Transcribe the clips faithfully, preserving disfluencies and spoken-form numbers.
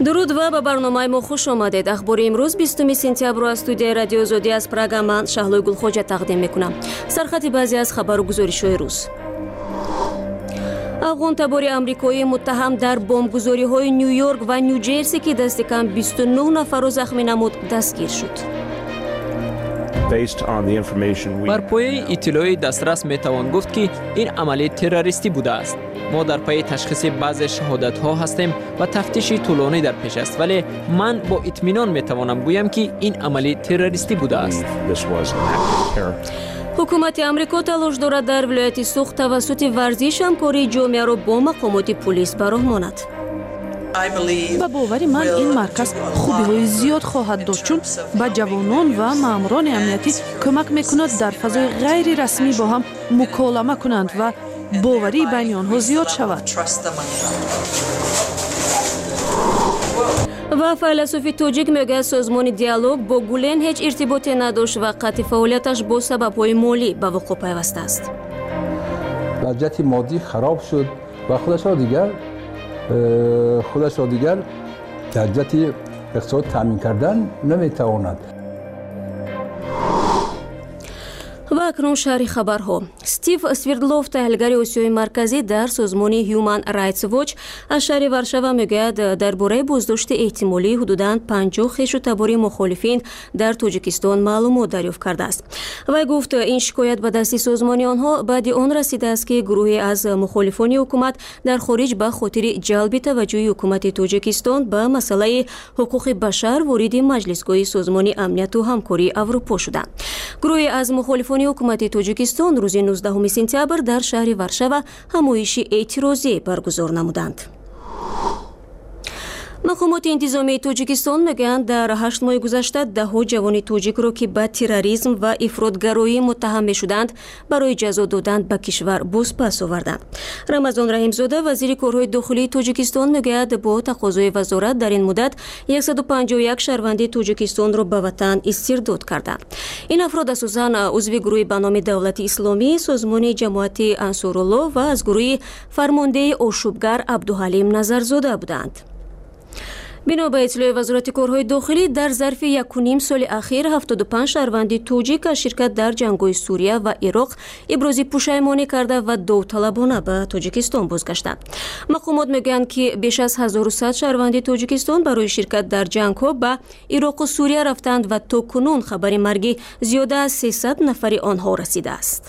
درود و به برنامه ما خوش آمدید. اخبار امروز بیستم سپتامبر از استودیوی رادیو آزادی از پراگ من شهلا گلخوجه تقدیم میکنم. سرخط بعضی از خبر و گزارش‌های روز. افغان تبار آمریکایی متهم در بمبگذاری‌های نیویورک و نیوجرسی که دست کم بیست و نه نفر را زخمی نمود دستگیر شد. بر پایه اطلاعی دسترس میتوان گفت که این عملیات تروریستی بوده است. ما در پی تشخیص بعضی شهادت ها هستیم و تفتیش طولانی در پیش است، ولی من با اطمینان میتوانم گویم که این عملیات تروریستی بوده است. حکومت آمریکا تلاش دارد در ولایت سوخت توسط ورزش همکاری جامعه را با مقامات پلیس براه ماند. با باور من این مرکز خوبی های زیاد خواهد داشت، چون با جوانان و ماموران امنیتی کمک میکند در فضای غیر رسمی با هم مکالمه کنند و باوری بین آنها زیاد شود. و فیلسوف توجیک میگه سازمان دیالوگ با گولن هیچ ارتباطی نداشت و قطع فعالیتش با سبب‌های مالی به وقوع پیوسته است. وضعیت مادی خراب شد و خودش را دیگر خودش را دیگر در جهت اقتصاد تامین کردن نمیتواند. و اکنون شهری خبرها. استیو سویردلوف تحلیلگر آسیای مرکزی در سازمان هیومن رایتس واچ از شهر ورشوا میگوید درباره بازداشت احتمالی حدوداً پنجاه خیشتباری مخالفین در تاجیکستان معلومات دریافت کرده است. و گفت این شکایت به دست سازمان آنها بعد آن رسیده است که گروهی از مخالفان حکومت در خارج به خاطر جلب توجه حکومت تاجیکستان به مسئله حقوق بشر وارد مجلسگاه سازمان امنیت و همکاری اروپا شدند. گروهی از مخالفان حکومت تاجیکستان روز نوزدهم سپتامبر در شهر ورشوا همایش اعتراضی برگزار نمودند. مقامات انتظامی تاجیکستان میگویند در هشت ماه گذشته ده جوان تاجیک را که به تروریسم و افراطگرایی متهم میشدند برای جزا دادن به کشور بازپس آوردند. رمضان رحیمزاده وزیر کارهای داخلی تاجیکستان میگوید با تقاضای وزارت در این مدت صد و پنجاه و یک شهروند تاجیکستان را به وطن استرداد کردند. این افراد اساساً عضو گروه به نام دولت اسلامی، سازمان جماعت انصارالله و از گروه فرمانده آشوبگر عبدالحلیم نظرزاده بودند. بنا به اطلاع وزارت کارهای داخلی در ظرف یک و نیم سال اخیر هفتاد و پنج شهروند تاجیک از شرکت در جنگ‌های سوریه و عراق ابراز پشیمانی کرده و داوطلبانه به تاجیکستان بازگشتند. مقامات میگویند که بیش از هزار و صد شهروند تاجیکستان برای شرکت در جنگ‌ها به عراق و سوریه رفتند و تاکنون خبر مرگ زیاده از سیصد نفر آنها رسیده است.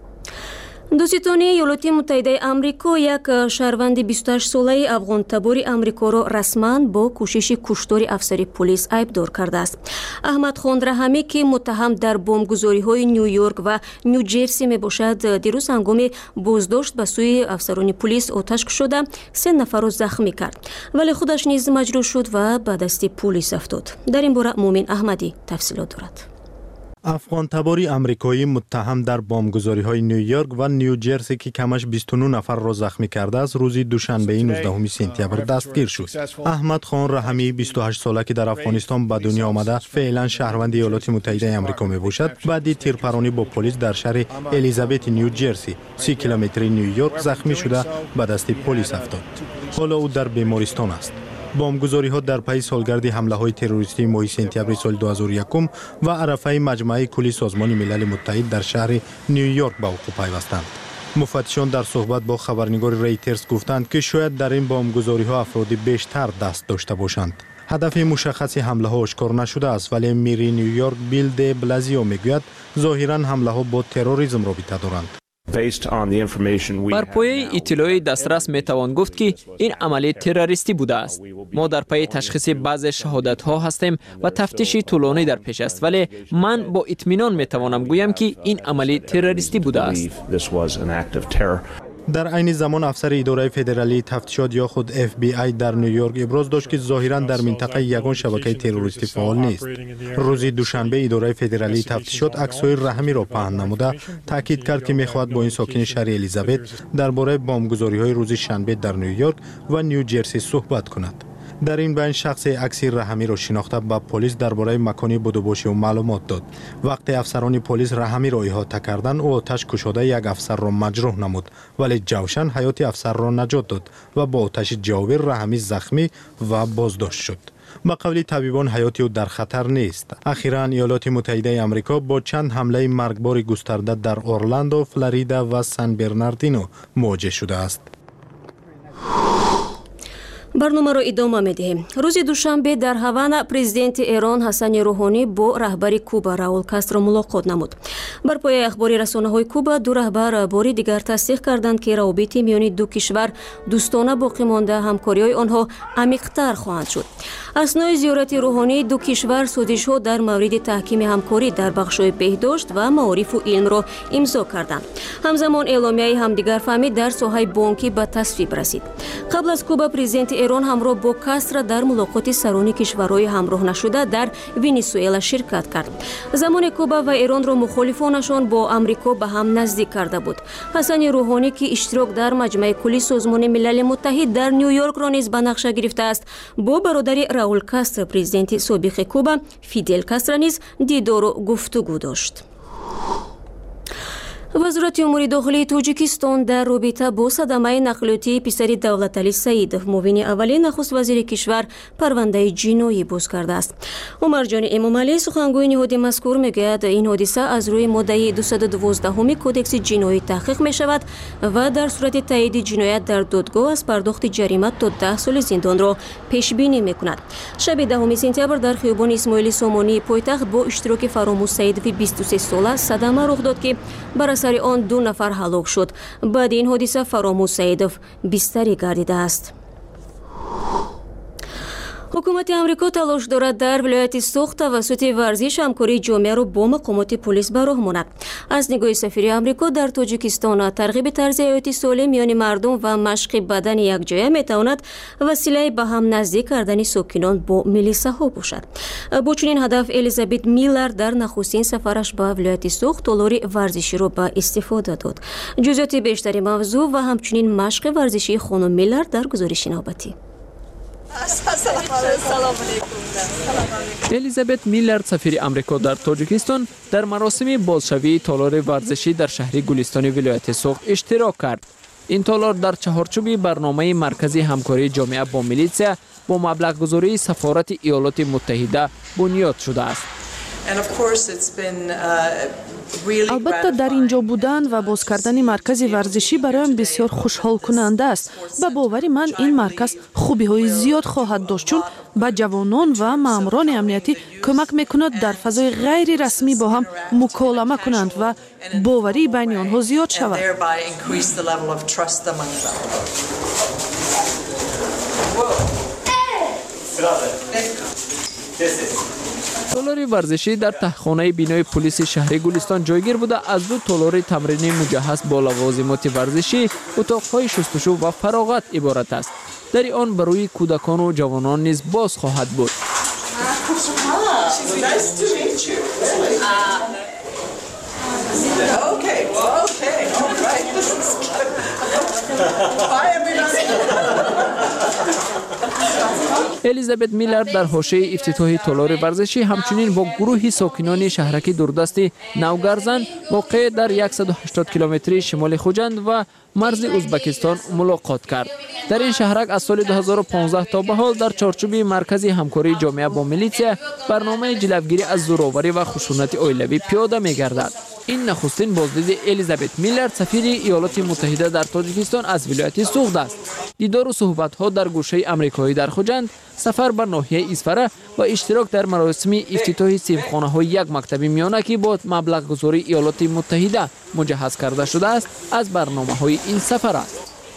دوستان ایالات متحده آمریکا یک شهروند بیست و هشت ساله افغان تبار آمریکا را رسما با کوشش کشتار افسر پلیس عیبدار کرده است. احمد خان رحمی که متهم در بمبگذاری‌های نیویورک و نیوجرسی میباشد، دیروز هنگام بازداشت به سوی افسران پلیس آتش کشیده سه نفر را زخمی کرد، ولی خودش نیز مجروح شد و به دست پلیس افتاد. در این باره مومن احمدی تفصیلات دارد. افغان تباری آمریکایی متهم در بمبگذاری‌های نیویورک و نیوجرسی که کمش بیست و نه نفر را زخمی کرده است روز دوشنبه نوزدهم سپتامبر دستگیر شد. احمد خان رحمی بیست و هشت ساله که در افغانستان به دنیا آمده فعلا شهروند ایالات متحده آمریکا میباشد، بعد تیرپرانی با پلیس در شهر الیزابت نیوجرسی سی کیلومتری نیویورک زخمی شده به دست پلیس افتاد. حالا او در بیمارستان است. بمبگذاری‌ها در پی سالگرد حمله‌های تروریستی ماه سپتامبر سال دو هزار و یک و عرفه مجمع کلی سازمان ملل متحد در شهر نیویورک به وقوع پیوستند. مفتشان در صحبت با خبرنگار ریترز گفتند که شاید در این بمبگذاری‌ها افراد بیشتر دست داشته باشند. هدف مشخص حمله‌ها آشکار نشده است، ولی میری نیویورک بیل دی بلازیو میگوید ظاهراً حمله‌ها با تروریسم رابطه دارند. بر پایه اطلاعی دسترس میتوان گفت که این عملیات تروریستی بوده است. ما در پی تشخیص بعضی شهادت ها هستیم و تفتیش طولانی در پیش است، ولی من با اطمینان میتوانم گویم که این عملیات تروریستی بوده است. در عین زمان افسر اداره فدرالی تفتیشات یا خود اف بی آی در نیویورک ابراز داشت که ظاهراً در منطقه یگان شبکه تروریستی فعال نیست. روز دوشنبه اداره فدرالی تفتیشات عکس‌های رحمی را پهن نموده تاکید کرد که می‌خواهد با این ساکن شهر الیزابت درباره بمبگذاری‌های روز شنبه در نیویورک و نیوجرسی صحبت کند. در این بین شخص عکسی رحمی را شناخته به پلیس درباره مکانی بودوباشی و معلومات داد. وقتی افسران پلیس رحمی را احاطه کردند، او آتش کشاده یک افسر را مجروح نمود، ولی جوشن حیات افسر را نجات داد و با آتش جاوی رحمی زخمی و بازداشت شد. با قول طبیبان حیات او در خطر نیست. اخیراً ایالات متحده آمریکا با چند حمله مرگبار گسترده در اورلاندو، فلوریدا و سن برناردینو مواجه شده است. برنامه را ادامه می‌دهیم. روز دوشنبه در هاوانا پرزیدنت ایران حسن روحانی با رهبر کوبا راول کاسترو ملاقات نمود. بر پایه اخباری رسانه‌های کوبا دو رهبر باری دیگر تصدیق کردند که روابط میان دو کشور دوستانه باقی مانده، همکاری‌های آنها عمیق‌تر خواهند شد. اثنای زیارت روحانی دو کشور سازش‌ها در مورد تحکیم همکاری در بخش‌های بهداشت و معارف و علم را امضا کردند. همزمان اعلامیه همدیگر فهمی در ساحه بانکی به تصویب رسید. قبل از کوبا پرزیدنت ایران همراه با کاسترو در ملاقات سران کشورهای همراه نشده در ونزوئلا شرکت کرد. زمان کوبا و ایران را مخالفانشان با آمریکا به هم نزدیک کرده بود. حسن روحانی که اشتراک در مجمع کلی سازمان ملل متحد در نیویورک را نیز به نقشه گرفته است، با برادر راول کاسترو پرزیدنت سابق کوبا فیدل کاسترو نیز دیدار و گفتگو داشت. وزارت امور داخلی تاجیکستان در رابطه با صدمه نقلیاتی پسر دولتعلی سعیدов معاون اولی نخست وزیر کشور پرونده جنایی باز کرده است. عمر جان امامعلی سخنگوی نهاد مذکور میگوید این حادثه از روی ماده دویست و دوازده کدکس جنایی تحقیق می شود و در صورت تایید جنایت در دادگاه از پرداخت جریمه تا ده سال زندان را پیش بینی می کند. شب دهم سپتامبر در خیابان اسماعیل سامانی پایتخت با اشتراک فراموش سعیدov بیست و سه ساله صدمه رخ داد که بر اثر آن دو نفر هلاک شد. بعد این حادثه فراموش سعیدov بستری گردیده است. حکومت آمریکا تلاش دارد در ولایت سوخت توسط ورزش همکاری جامعه را با مقامات پلیس به راه ماند. از نگاه سفیر آمریکا در تاجیکستان ترغیب طرز حیات سالم میان مردم و مشق بدن یکجایی میتواند وسیله به هم نزدیک کردن ساکنان با میلیسه ها باشد. با چنین هدف الیزابت میلر در نخستین سفرش به ولایت سوخت تالار ورزشی را به استفاده داد. جزئیات بیشتری موضوع و همچنین مشق ورزشی خانم میلر در گزارش نوبتی. الیزابت میلر سفیر آمریکا در تاجیکستان در مراسم بازشوی تالار ورزشی در شهر گلستان ولایت سوخت اشتراک کرد. این تالار در چهارچوب برنامه مرکزی همکاری جامعه با میلیسیا با مبلغ گذاری سفارت ایالات متحده بنیاد شده است. البته در اینجا بودن و باز کردن مرکز ورزشی برایم بسیار خوشحال کننده است. به باور من این مرکز خوبی های زیاد خواهد داشت، چون به جوانان و ماموران امنیتی کمک میکند در فضای غیر رسمی با هم مکالمه کنند و باوری بین آنها زیاد شود. تالار ورزشی در تهخانه بینای پلیس شهر گلستان جایگیر بوده از دو تالار تمرینی مجهز با لوازمات ورزشی، اتاقهای شستشو و فراغت عبارت است. در آن برای کودکان و جوانان نیز باز خواهد بود. الیزابت میلر در حاشیه افتتاحی تالار ورزشی همچنین با گروهی ساکنان شهرک دوردست نوگرزن واقع در صد و هشتاد کیلومتری شمال خوجند و مرز ازبکستان ملاقات کرد. در این شهرک از سال دو هزار و پانزده تا به حال در چارچوب مرکزی همکاری جامعه با میلیسیا برنامه جلوگیری از زورآوری و خشونت عائلوی پیاده می‌گردد. این نخستین بازدید الیزابت میلر سفیر ایالات متحده در تاجیکستان از ولایت سوخت است. دیدار و صحبت‌ها در گوشه آمریکایی در خوجند، سفر به ناحیه ایسفره و اشتراک در مراسم افتتاح سیمخانه‌های یک مکتب میانه که با مبلغ گذاری ایالات متحده مجهز کرده شده است از برنامه‌های این سفر است.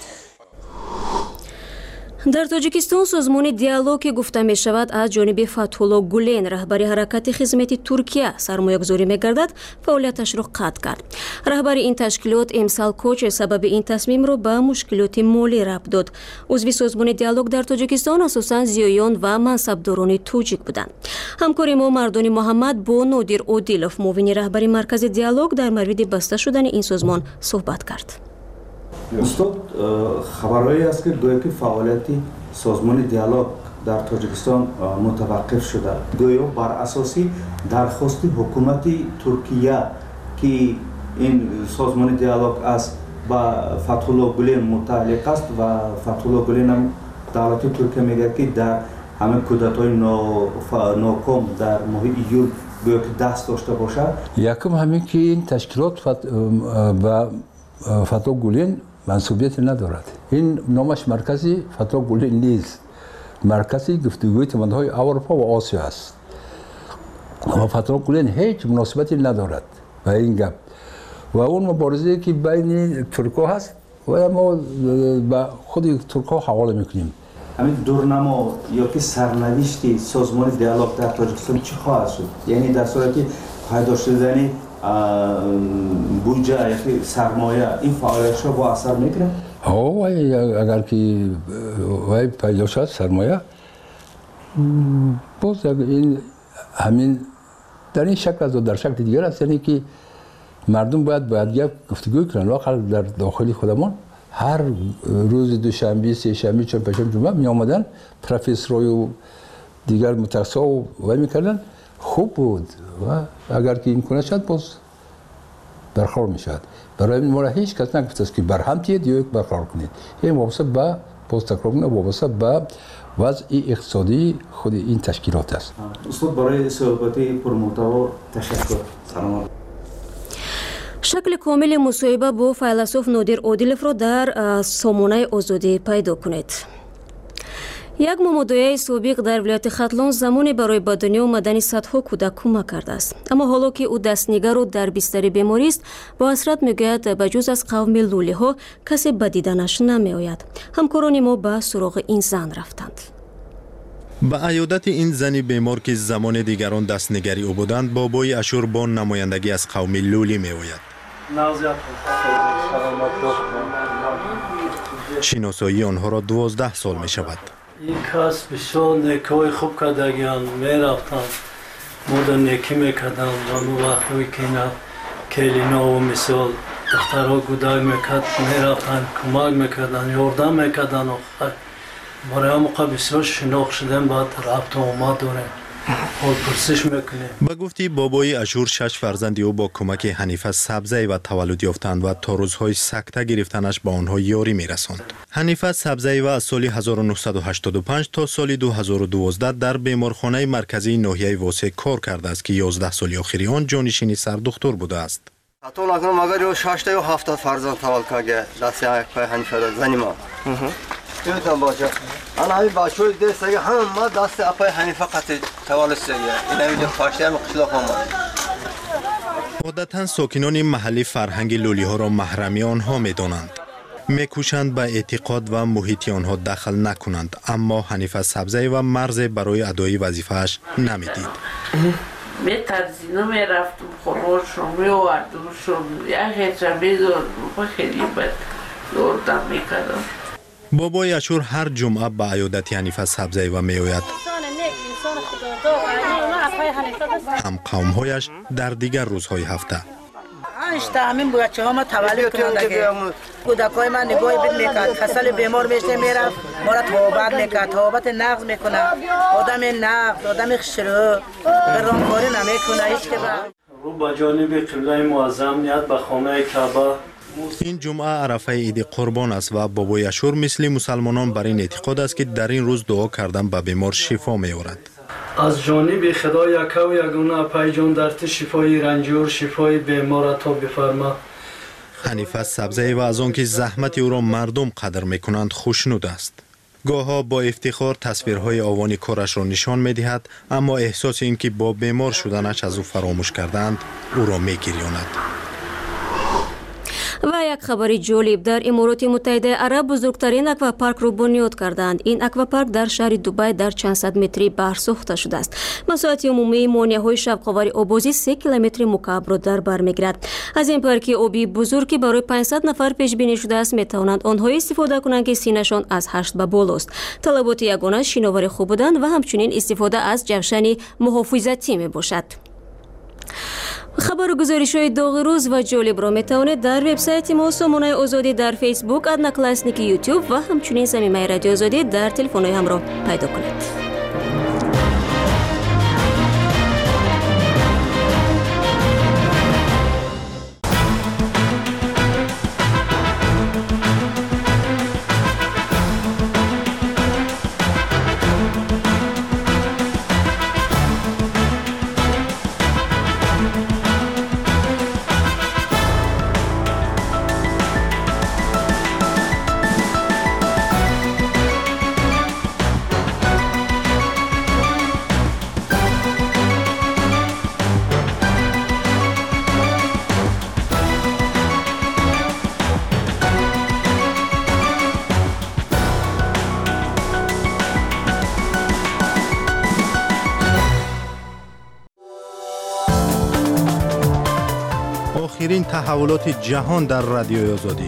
در تاجیکستان سازمان دیالوگ که گفته می شود از جانب فتح‌الله گولن رهبر حرکت خدمت ترکیه سرمایه‌گذاری می‌گردد فعالیتش را قطع کرد. رهبر این تشکیلات امسال کوچ سبب این تصمیم را به مشکلات مالی ربط داد. عضو سازمان دیالوگ در تاجیکستان اساساً زیایان و منصبداران تاجیک بودند. همکار ما مردان محمد با نادر عادلوف معاون رهبر مرکز دیالوگ در مورد بسته شدن این سازمان صحبت کرد. استاد خبرهایی است که گویا که فعالیت سازمان دیالوگ در تاجیکستان متوقف شده. گویا بر اساس درخواست حکومت ترکیه که این سازمان دیالوگ است با فتح الله گلین متعلق است و فتح الله گلین هم دولت ترکیه میگه که در همه کودتای ناکام در ماه ایول گویا که دست داشته باشد. یکم همین که این تشکیلات با فتح گلین منصوبیت ندارد. این نامش مرکزی فتح گلین نیست. مرکزی گفتگوی تمدن‌های اروپا و آسیا است. اما فتح گلین هیچ مناسبتی ندارد با این گپ. و اون مبارزه که بین ترک‌ها هست و ما با خود ترک‌ها حواله میکنیم. همین دورنما یا که سرنوشت سازمان دیالوگ در تاجیکستان چی خواهد شد؟ یعنی در صورتی پیدا شدن بودجه یا که سرمایه این فعالیت‌ها با اثر میکنه؟ ها اگر که وای پیدا شد سرمایه باز این همین در این شکل از در شکل دیگر است، یعنی که مردم باید باید گفتگو کنن. واقعا در داخلی خودمان هر روز دوشنبه، سه شنبه، چهارشنبه، جمعه می آمدن پروفسورای و دیگر متخصصا و وای میکردن. خوب بود و اگر که امکان شد باز برخورد میشد. برای این ما هیچ کس نگفته است که برهم تید یا یک برخورد کنید. این وابسته به باز تکرار کنه وابسته به وضع اقتصادی خود این تشکیلات است. استاد برای صحبت پرمحتوا تشکر. سلام. شکل کامل مصاحبه با فیلسوف نادر عادلов را در سامانه آزادی پیدا کنید. یک مامدویه سابق در ولایت ختلان زمانی برای به دنیا آمدن صدها کودک کمک کرده است. اما حالا که او دستنگر و در بستر بیماری است، با حسرت میگوید بجز از قوم لولی ها کسی به دیدنش نمی آید. همکاران ما به سراغ این زن رفتند. با عیادت این زنی بیمار که زمان دیگران دستنگری او بودند، بابای اشور با نمایندگی از قوم لولی می آید. شناسایی آنها را دوازده سال می شود. این کس بسیار نیکای خوب کردگیان می رفتند، مدر نیکی می کردند و اون وقتی که اینا کلینا و مثال دخترها گودای می کرد می رفتند، کمک می کردند، یاردم می کردند. برای هم موقع بسیار شناخت شدن باید رفت و آمد داره. با گفتی بابای اشور شش فرزندی او با کمک حنیفه سبزی و تولد یافتند و تا روزهای سکته گرفتنش با آنها یاری میرساند. حنیفه سبزی و از سال هزار و نهصد و هشتاد و پنج تا سال دو هزار و دوازده در بیمارخانه مرکزی ناحیه واسه کار کرده است که یازده سال آخری آن جانشین سردختر بوده است. حتی لازم مگر شش تا و هفتاد فرزند تولد کرده دست یک پای حنیفه زنی ما. یادتان باشه. انا همین بچه‌های دست اگه هم ما دست اپای حنیفه قطع تولد سریه. این ویدیو پاشته هم قشلاق آمد. عادتاً ساکنان محلی فرهنگ لولی ها را محرمی آنها می دانند. می کوشند به اعتقاد و محیط آنها دخل نکنند، اما حنیفه سبزی و مرز برای ادای وظیفه‌اش نمیدید. می ترزینو می رفتم خورشم می آوردمشم یک هیچه می دارم خیلی بد دوردم می کردم. بابای اشور هر جمعه به عیادت حنیفه سبزی و می آید. هم قومهایش در دیگر روزهای هفته. اشتا همین بچه ها ما تولد کنند که کودکای من نگاهی بد میکرد، خسل بیمار میشه میرفت ما را توبت میکرد، توبت نقض میکنه. آدم نقض، آدم خشرو به رانکاری نمیکنه هیچ که رو با جانب قبله معظم نیت به خانه کعبه. این جمعه عرفه عید قربان است و بابای اشور مثل مسلمانان بر این اعتقاد است که در این روز دعا کردن به بیمار شفا می آورد. از جانب خدا یک و یگانه پای جان درد شفای رنجور شفای بیمار عطا بفرما. حنیفه سبزی و از آنکه زحمت او را مردم قدر می کنند خوشنود است. گاهها با افتخار تصویرهای آوان کارش را نشان می دهد، اما احساس این که با بیمار شدنش از او فراموش کردند او را می گریاند. و یک خبری جالب، در امارات متحده عرب بزرگترین اکواپارک را بنیاد کردند. این اکواپارک در شهر دوبای در چند صد متری بحر ساخته شده است. مساحت عمومی مانع‌های شب‌خواری آبازی سه کیلومتر مکعب را در بر می‌گیرد. از این پارک آبی بزرگی برای پانصد نفر پیش بینی شده است، می‌توانند آنها استفاده کنند که سینه‌شان از هشت به بالاست. طلبات یگانه شناور خوب بودن و همچنین استفاده از جوشن محافظتی می‌باشد. خبر و گزارش‌های داغ روز و جالب را میتوانید در وبسایت ما سامانه آزادی در فیسبوک، ادنا کلاسنیک یوتیوب و همچنین زمینه رادیو آزادی در تلفن‌های همراه پیدا کنید. آخرین تحولات جهان در رادیوی آزادی.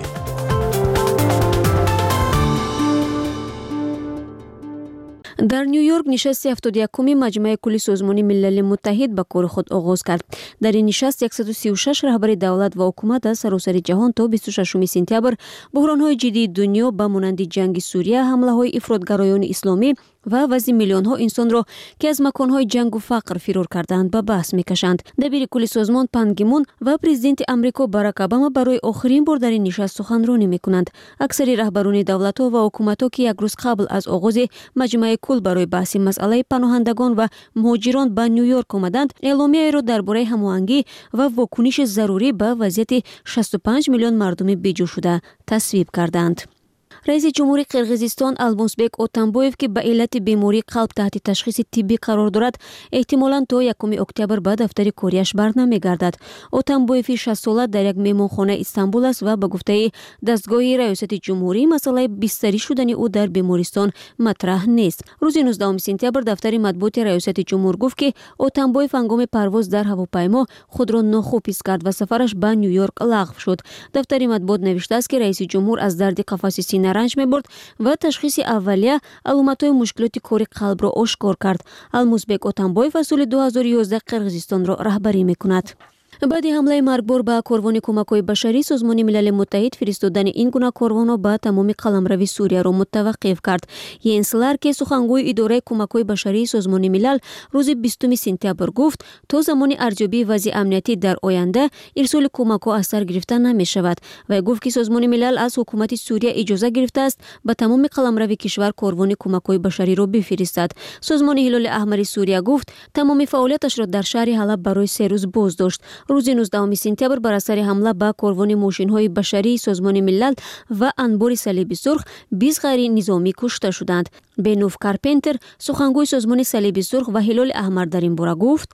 در نیویورک نشست هفتاد و یکم مجمع کلی سازمان ملل متحد به کار خود آغاز کرد. در این نشست صد و سی و شش رهبر دولت و حکومت از سراسر جهان تا بیست و ششم سپتامبر بحران‌های جدی دنیا به مانند جنگ سوریه، حمله‌های افراطگرایان اسلامی و وضع میلیون‌ها انسان را که از مکان‌های جنگ و فقر فرار کردند به بحث می‌کشند. دبیر کل سازمان پان کی مون و پرزیدنت آمریکا باراک اوباما برای آخرین بار در این نشست سخنرانی می‌کنند. اکثر رهبران دولت‌ها و حکومت‌ها که یک روز قبل از آغاز مجمع کل برای بحث مسئله پناهندگان و مهاجران به نیویورک آمدند، اعلامیه را درباره هماهنگی و واکنش ضروری به وضعیت شصت و پنج میلیون مردم بیجو شده تصویب کردند. رئیس جمهوری قرقیزستان المازبек اتنبویف که به علت بیماری قلب تحت تشخیص طبی قرار دارد، احتمالاً تا یکم اکتبر به دفتر کاریش برنمیگردد. اتنبویف شصت ساله در یک مهمانخانه استانبول است و به گفته دستگاه ریاست جمهوری مسئله بستری شدن او در بیمارستان مطرح نیست. روز نوزدهم سپتامبر دفتر مطبوعات ریاست جمهور گفت که اتنبویف هنگام پرواز در هواپیما خود را ناخوب حس کرد و سفرش به نیویورک لغو شد. دفتر مطبوعات نوشته است که رئیس جمهور از درد قفس سینه رنج می‌برد و تشخیص اولیه علامت‌های مشکلات کاری قلب را آشکار کرد. المازبek اتنبویف از سال دو هزار و یازده قرقیزستان را رهبری می‌کند. بعد حمله مرگبار به کاروان کمک‌های بشری، سازمان ملل متحد فرستادن این گونه کاروان‌ها به تمام قلمرو سوریه را متوقف کرد. ینس لار که سخنگوی اداره کمک‌های بشری سازمان ملل روز بیستم سپتامبر گفت تا زمان ارزیابی وضع امنیتی در آینده ارسال کمک‌ها از سر گرفته نمی‌شود و گفت که سازمان ملل از حکومت سوریه اجازه گرفته است به تمام قلمرو کشور کاروان کمک‌های بشری را بفرستد. سازمان هلال احمر سوریه گفت تمام فعالیتش را در شهر حلب برای سه روز باز داشت. روز نوزدهم سپتامبر بر اثر حمله به کاروان ماشین‌های بشری سازمان ملل و انبار صلیب سرخ بیست غیر نظامی کشته شدند. بنوف کارپنتر سخنگوی سازمان صلیب سرخ و هلال احمر در این باره گفت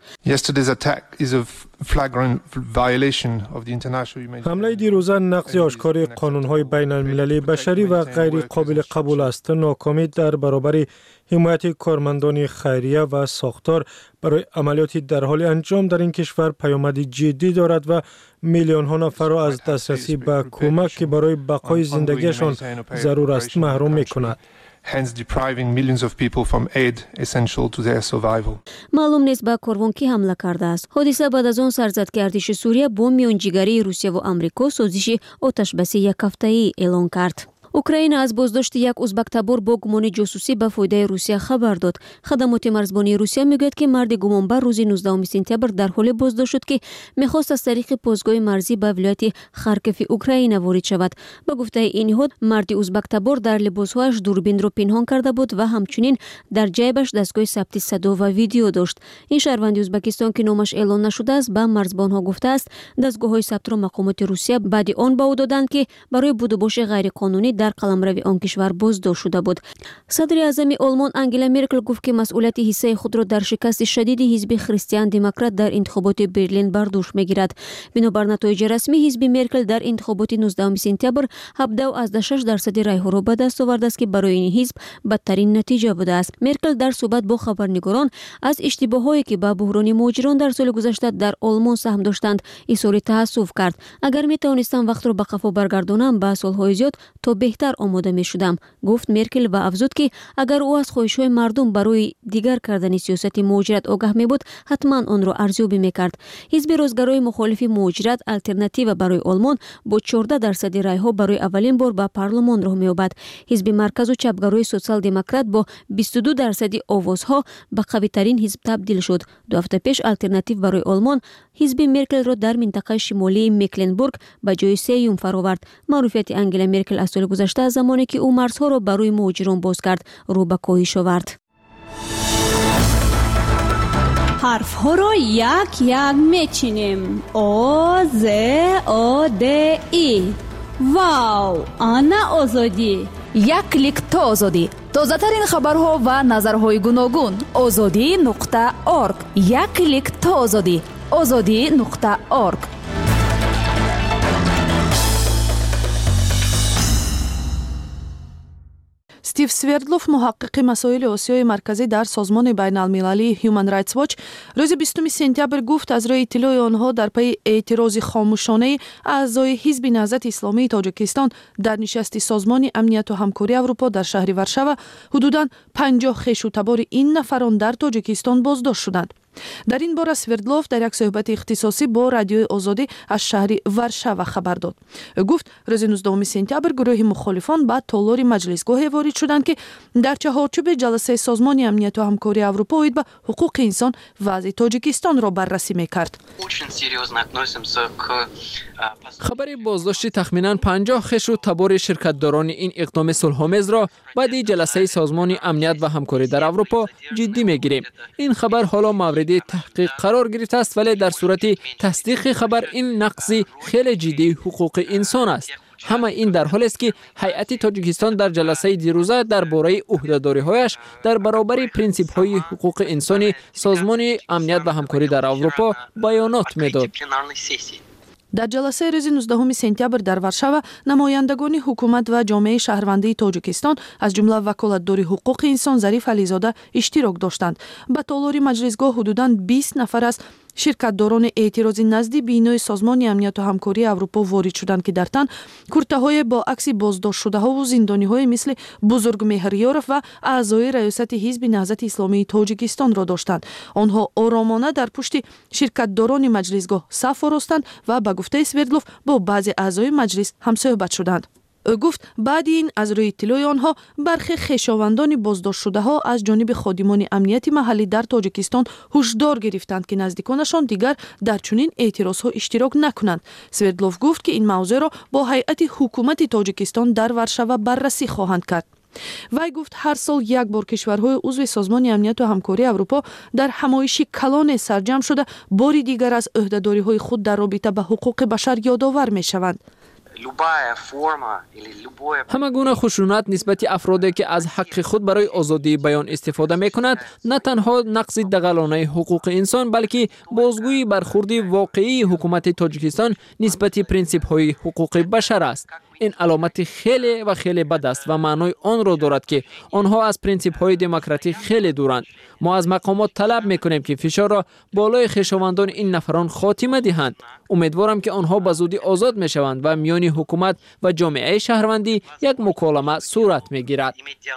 حمله دیروزه نقض آشکار قانون‌های بین المللی بشری و غیر قابل قبول است. ناکامی در برابر حمایت کارمندان خیریه و ساختار برای عملیاتی در حال انجام در این کشور پیامد جدی دارد و میلیون ها نفر را از دسترسی به کمک که برای بقای زندگیشان ضرور است محروم می‌کند. hence depriving millions of people from aid essential to their survival. معلوم نیست به کاروان کی حمله کرده است. حادثه بعد از آن سر زد که ارتش سوریه با میانجیگری روسیه و آمریکا سازش آتش‌بسی یک هفته‌ای اعلان کرد. اوکراین از بازداشت یک ازبک تبار با گمان جاسوسی به فایده روسیه خبر داد. خدمات مرزبانی روسیه میگوید که مرد گمانبر روز نوزدهم سپتامبر در حال بازداشت شد که میخواست از طریق پاسگاه مرزی به ولایت خارکیف اوکراین وارد شود. به گفته این نهاد مرد ازبک تبار در لباسهایش دوربین را پنهان کرده بود و همچنین در جیبش دستگاه ثبت صدا و ویدیو داشت. این شهروند ازبکستان که نامش اعلان نشده است به مرزبانها گفته است دستگاه‌های ثبت را مقامات روسیه بعد آن به او دادند که برای بود و باش غیر قانونی در قلمرو آن کشور بازداشت شده بود. صدر اعظم آلمان انگلا مرکل گفت که مسئولیت حصه خود را در شکست شدید حزب خریستیان دموکرات در انتخابات برلین بر دوش میگیرد. بنابر نتایج رسمی حزب مرکل در انتخابات نوزدهم سپتامبر هفده و از شش درصد رای‌ها را به دست آورده است که برای این حزب بدترین نتیجه بوده است. مرکل در صحبت با خبرنگاران از اشتباهاتی که به بحران مهاجران در سال گذشته در آلمان سهم داشتند اظهار تأسف کرد. اگر می توانستم وقت را به قفا برگردانم به سالهای زیاد تا به بهتر آماده می شدم، گفت مرکل و افزود که اگر او از خواهش‌های مردم برای دیگر کردن سیاست مهاجرت آگاه می بود حتما آن را ارزیابی می کرد. حزب راستگرای مخالف مهاجرت الترناتیو برای آلمان با چهارده درصد رای‌ها برای اولین بار به پارلمان راه می‌یابد. حزب مرکز و چپگرای سوسیال دموکرات با بیست و دو درصد آوازها به قوی‌ترین حزب تبدیل شد. دو هفته پیش الترناتیو برای آلمان حزب مرکل را در منطقه شمالی میکلنبورگ به جای سوم فراورد. معروفیت انگلا مرکل از سال گذشته زمانی که او مرزها را برای مهاجران باز کرد رو به کاهش آورد. حرف ها را یک یک میچینیم. آ ز آ د ای. واو، آنا آزادی. یک کلیک تا آزادی. تازه ترین خبرها و نظرهای گوناگون. آزادی نقطه آرگ. یک کلیک تا آزادی. آزادی نقطه آرگ. استیو سوردلوف، محقق مسائل آسیای مرکزی در سازمان بین المللی هیومن رایتس واچ، روز بیستم سپتامبر گفت از روی اطلاع آنها در پی اعتراض خاموشانه اعضای حزب نهضت اسلامی تاجیکستان در نشست سازمان امنیت و همکاری اروپا در شهر ورشاو حدوداً پنجاه خویش و تبار این نفران در تاجیکستان بازداشت شدند. در این باره سوردلوف در یک صحبت اختصاصی با رادیوی آزادی از شهر ورشاو خبر داد. گفت روز نوزدهم سپتامبر گروه مخالفان به تالار مجلسگاه وارد شدند که در چهارچوب جلسه سازمان امنیت و همکاری اروپا اوید به حقوق انسان وضع تاجیکستان را بررسی میکرد. خبر بازداشت تخمیناً پنجاه خش و تبار شرکتداران این اقدام صلح‌آمیز را بعد جلسه سازمان امنیت و همکاری در اروپا جدی میگیریم. این خبر حالا مورد تحقیق قرار گرفته است، ولی در صورت تصدیق خبر این نقض خیلی جدی حقوق انسان است. همه این در حالی است که هیئت تاجیکستان در جلسه دیروزه درباره عهده‌داری‌هایش در برابر پرینسیپ‌های حقوق انسانی سازمان امنیت و همکاری در اروپا بیانات می‌داد. در جلسه روز نوزدهم سپتامبر در ورشاو نمایندگان حکومت و جامعه شهروندی تاجیکستان از جمله وکالتدار حقوق انسان ظریف علیزاده اشتراک داشتند. به تالار مجلسگاه حدوداً بیست نفر از شرکتداران اعتراضی نزدی بینای سازمان امنیت و همکاری اروپا وارد شدند که در تن کورته‌های با عکس بازداشت شده‌ها و زندانی‌های مثل بزرگ مهریارов و اعضای ریاست حزب نهضت اسلامی تاجیکستان را داشتند. آنها آرامانه در پشت شرکتداران مجلسگاه صف آراستند و به گفته سوردلوف با بعضی اعضای مجلس هم صحبت شدند. او گفت بعد این از روی اطلاع آنها برخی خویشاوندان بازداشت شده ها از جانب خادمان امنیت محلی در تاجیکستان هشدار گرفتند که نزدیکانشان دیگر در چنین اعتراض ها اشتراک نکنند. سوردلوف گفت که این موضوع را با هیئت حکومت تاجیکستان در ورشاو بررسی خواهند کرد. وی گفت هر سال یک بار کشورهای عضو سازمان امنیت و همکاری اروپا در همایشی کلان سرجم شده باری دیگر از عهده‌داری‌های خود در رابطه با حقوق بشر یادآور می‌شوند. همه گونه خشونت نسبت افرادی که از حق خود برای آزادی بیان استفاده می کند نه تنها نقض دغلانه حقوق انسان بلکه بازگویی برخورد واقعی حکومت تاجیکستان نسبت پرینسیپ های حقوق بشر است. این علامت خیلی و خیلی بد است و معنای آن را دارد که آنها از پرینسیپ های دموکراتیک خیلی دورند. ما از مقامات طلب میکنیم که فشار را بالای خویشاوندان این نفران خاتمه دهند. امیدوارم که آنها به زودی آزاد میشوند و میان حکومت و جامعه شهروندی یک مکالمه صورت میگیرد.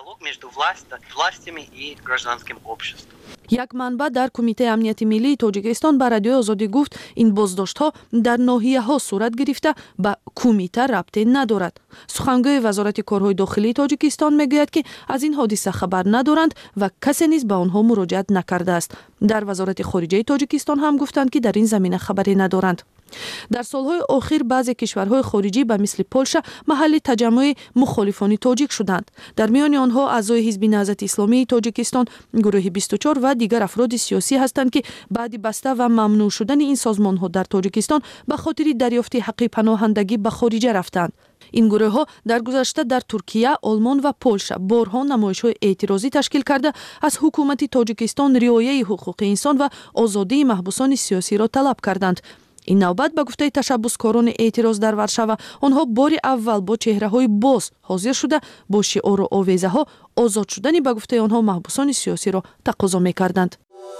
یک منبع در کمیته امنیت ملی تاجیکستان به رادیو آزادی گفت این بازداشت‌ها در ناحیه‌ها صورت گرفته به کمیته ربطی ندارد. سخنگوی وزارت کارهای داخلی تاجیکستان میگوید که از این حادثه خبر ندارند و کسی نیز به آنها مراجعت نکرده است. در وزارت خارجه تاجیکستان هم گفتند که در این زمینه خبری ندارند. در سالهای اخیر بعضی کشورهای خارجی به مثل پولشا محل تجمع مخالفان تاجیک شدند. در میان آنها اعضای حزب نهضت اسلامی تاجیکستان، گروه بیست و چهار و دیگر افراد سیاسی هستند که بعد بسته و ممنوع شدن این سازمان‌ها در تاجیکستان به خاطر دریافت حق پناهندگی به خارج رفتند. این گروه ها در گذشته در ترکیه، آلمان و پولشا بارها نمایش‌های اعتراضی تشکیل کرده از حکومت تاجیکستان رعایت حقوق انسان و آزادی محبوسان سیاسی را طلب کردند. این نوبت به گفته تشبسکاران اعتراض در ورشاو آنها بار اول با چهره‌های باز حاضر شده با شعار و آویزه‌ها آزاد شدن به گفته آنها محبوسان سیاسی را تقاضا می‌کردند.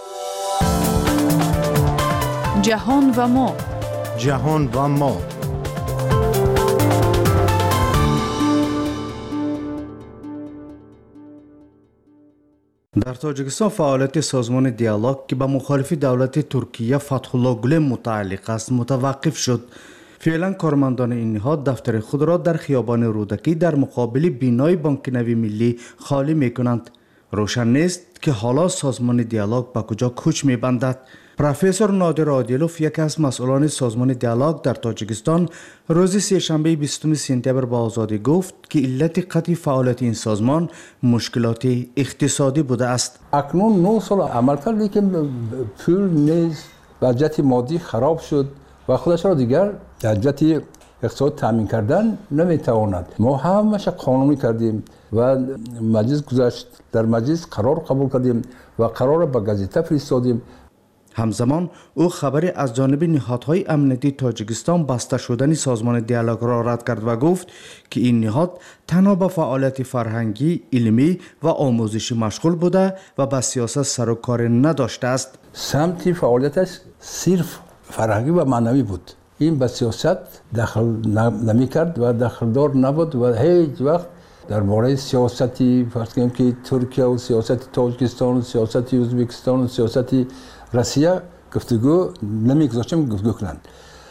جهان و ما جهان و ما در تاجیکستان فعالیت سازمان دیالوگ که به مخالف دولت ترکیه فتح‌الله گولن متعلق است متوقف شد. فعلا کارمندان این نهاد دفتر خود را در خیابان رودکی در مقابل بینای بانک نوی ملی خالی می کنند. روشن نیست که حالا سازمان دیالوگ به کجا کوچ می بندد. پروفسور نادر عادلوف یکی از مسئولان سازمان دیالوگ در تاجیکستان روز سه‌شنبه بیستم سپتامبر با آزادی گفت که علت قطع فعالیت این سازمان مشکلات اقتصادی بوده است. اکنون نه سال عمل کرد لیکن پول نیز وضعیت مادی خراب شد و خودش را دیگر وضعیت اقتصاد تامین کردن نمیتواند. ما همش قانونی کردیم و مجلس گذاشت، در مجلس قرار قبول کردیم و قرار به گازیته فرستادیم. همزمان او خبری از جانب نهادهای امنیتی تاجیکستان بسته شدن سازمان دیالوگ را رد کرد و گفت که این نهاد تنها به فعالیت فرهنگی، علمی و آموزشی مشغول بوده و به سیاست سر و کار نداشته است. سمت فعالیتش صرف فرهنگی و معنوی بود. این به سیاست دخل نمی کرد و دخلدار نبود و هیچ وقت درباره سیاستی فرض کنیم که ترکیه و سیاست تاجیکستان و سیاست ازبکستان و سیاست روسیه گفتگو نمیگذاشتیم گفتگو کنند.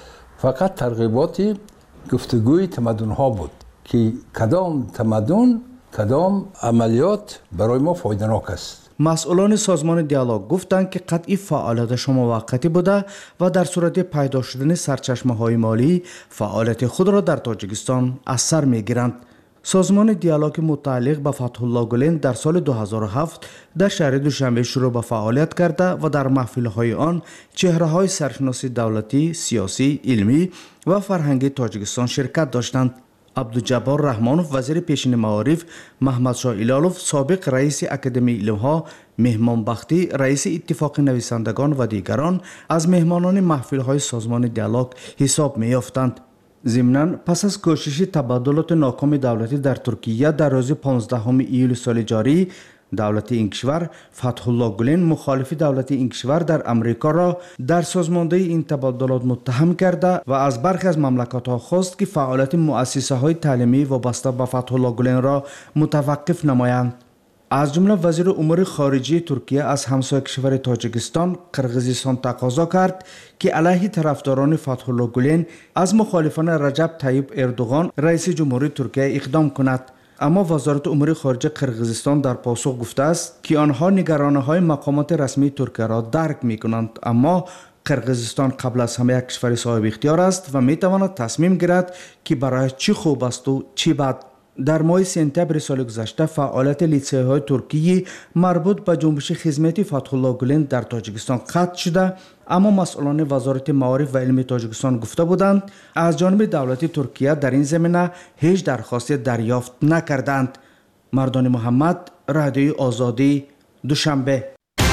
فقط ترغیبات گفتگوی تمدن ها بود که کدام تمدن کدام عملیات برای ما فایده‌ناک است. مسئولان سازمان دیالوگ گفتند که قطعی فعالیتش موقتی بوده و در صورت پیدا شدن سرچشمه های مالی فعالیت خود را در تاجیکستان از سر میگیرند. سازمان دیالوگ متعلق به فتح‌الله گولن در سال دو هزار و هفت در شهر دوشنبه شروع به فعالیت کرده و در محفل‌های آن چهره‌های سرشناسی دولتی، سیاسی، علمی و فرهنگی تاجیکستان شرکت داشتند. عبدالجبار رحمانوف وزیر پیشین معارف، محمد شاه ایلالوف سابق رئیس اکادمی علم‌ها، مهمان بختی رئیس اتفاق نویسندگان و دیگران از مهمانان محفل‌های سازمان دیالوگ حساب می‌یافتند. ضمناً پس از کوشش تبادلات ناکام دولتی در ترکیه در روز پانزدهم ایول سال جاری، دولت این کشور فتح‌الله گولن مخالف دولت این کشور در امریکا را در سازماندهی این تبادلات متهم کرده و از برخی از مملکت‌ها خواست که فعالیت مؤسسه‌های تعلیمی وابسته به فتح‌الله گولن را متوقف نمایند. از جمله وزیر امور خارجه ترکیه از همسایه کشور تاجیکستان قرقیزستان تقاضا کرد که علیه طرفداران فتح‌الله گولن از مخالفان رجب طیب اردوغان رئیس جمهوری ترکیه اقدام کند. اما وزارت امور خارجه قرقیزستان در پاسخ گفته است که آنها نگرانی‌های مقامات رسمی ترکیه را درک می‌کنند، اما قرقیزستان قبل از همه یک کشور صاحب اختیار است و می‌تواند تصمیم گیرد که برای چی خوب است و چی بد. در ماه سپتامبر سال گذشته فعالیت لیسه‌های ترکیه مربوط به جنبش خدمتی فتح‌الله گولن در تاجیکستان قطع شده، اما مسئولان وزارت معارف و علم تاجیکستان گفته بودند از جانب دولت ترکیه در این زمینه هیچ درخواستی دریافت نکردند. مردان محمد، رادیوی آزادی، دوشنبه.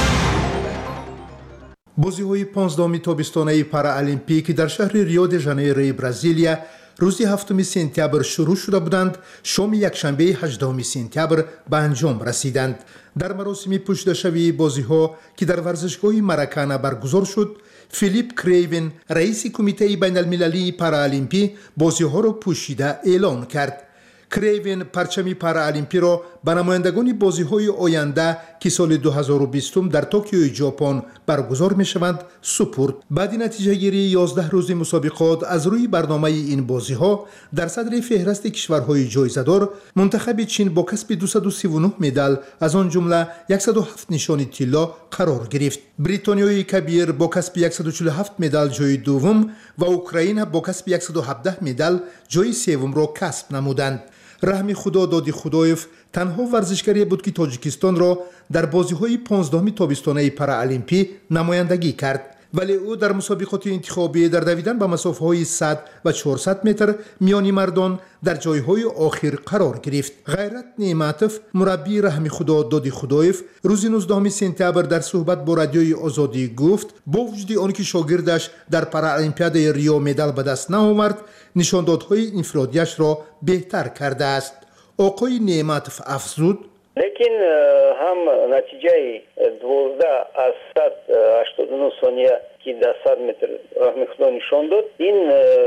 بازی‌های پانزدهم تابستانه پارالمپیک در شهر ریو د ژانیرو برزیلیا روز هفتم سپتامبر شروع شده بودند، شام یکشنبه هجدهم سپتامبر به انجام رسیدند. در مراسم پشتشوی بازی‌ها که در ورزشگاه مراکانا برگزار شد، فیلیپ کریوین رئیس کمیته بین المللی پارالمپی بازی‌ها را پوشیده اعلان کرد. کریوین پرچم پارالمپی را به نمایندگان بازی‌های آینده که سال دو هزار و بیست در توکیو ژاپن برگزار می‌شوند سپرد. بعد نتیجه گیری یازده روز مسابقات از روی برنامه این بازی‌ها در صدر فهرست کشورهای جایزه‌دار منتخب چین با کسب دویست و سی و نه مدال از آن جمله صد و هفت نشان طلا قرار گرفت. بریتانیای کبیر با کسب صد و چهل و هفت مدال جای دوم و اوکراین با کسب صد و هفده مدال جای سوم را کسب نمودند. رحمی خدا دادی خدایف تنها ورزشکاری بود که تاجیکستان را در بازی‌های پانزدهم تابستانه پارالمپی نمایندگی کرد، ولی او در مسابقات انتخابی در دویدن به مسافه‌های صد و چهارصد متر میانی مردان در جایهای آخر قرار گرفت. غیرت نعمتوف مربی رحمی خدا دادی خدایف روز نوزدهم سپتامبر در صحبت با رادیوی آزادی گفت با وجود آنکه شاگردش در پارالمپیاد ریو مدال به دست نیاورد، نشاندادهای انفرادیش را بهتر کرده است. آقای نعمتوف افزود: لیکن هم نتیجه دوازده از صد و هشتاد و نه ثانیه که در صد متر رحمی خدا نشان داد، این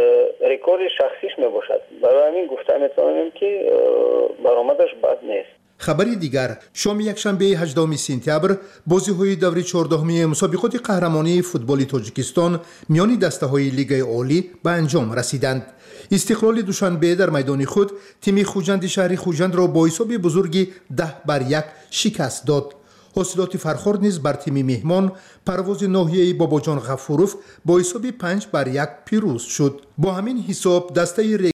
رکورد شخصیش می باشد. برای همین گفته میتونم که برآمدش بد نیست. خبری دیگر شام یکشنبه هجدهم سپتامبر بازی‌های دوره چهاردهم مسابقات قهرمانی فوتبال تاجیکستان میان دسته‌های لیگ عالی به انجام رسیدند. استقلال دوشنبه در میدان خود تیم خوجند شهر خوجند را با حساب بزرگی ده بر یک شکست داد. حاصلات فرخورد نیز بر تیم مهمان پرواز ناحیه باباجان غفوروف با حساب پنج بر یک پیروز شد. با همین حساب دسته